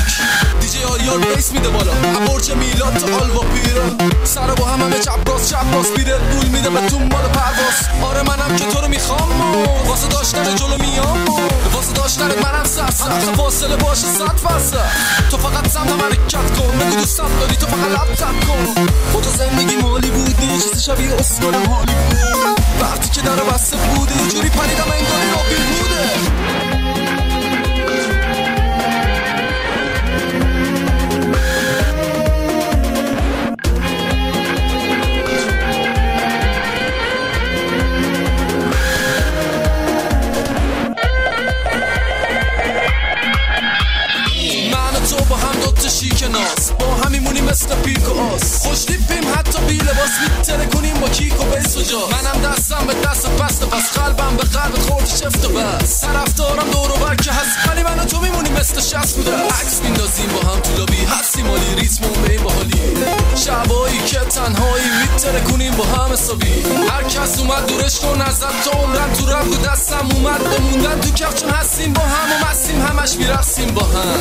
دیجی آریار بیس میده بالا برج میلاد تا آلوا پیران سر با همه چپ راست بیده بول میده به تو مال پرواز آره منم که تو رو میخوام واسه داشتن جلو میام واسه داشتن منم سر فاصله باشه 100%. تو فقط سمت حرکت کن بگو دوستم داری تو فقط لب تب کن با تو زندگی مالی بود یه چیزی شبیه اسکال حالی بود وقتی که در بسته بوده یه جوری پریدم انگاری رابین بوده شیکناس با همیمونی مثل پیک و آس خوش دیپیم حتی بی لباس میتره کنیم با کیک و بیس و جا منم دستم به دست بسته پس قلبم به قلبت خورد شفت و بس طرفدارم دور و بر که هست ولی من و تو میمونیم مثل 60 بوده عکس میندازیم با هم تو لابی هستی مالی ریتمون به این باحالی شبایی که تنهایی میتره کنیم با هم حسابی هر کس اومد دورش کن ازت تو عمرم تو رفت و دستم اومد بموندن تو کف چون هستیم با هم و مستیم همش میرقصیم با هم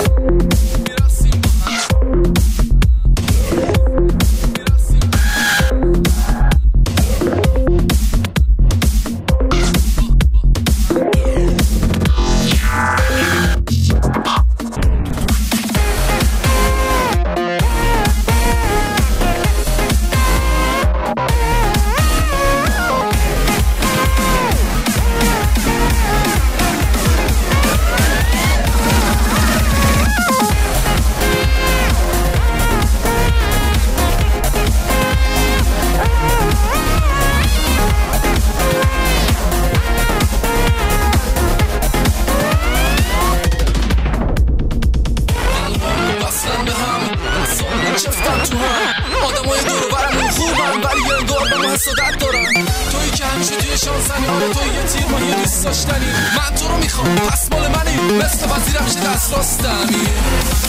آدمای دور برمون خوبن ولی یه انگار به من صدت دارن تویی که همیشه توی شانسنی آره توی یه تیر ماهی دوست داشتنی من تو رو میخوام پس مال منی مثل وزیرم شه دست راستمی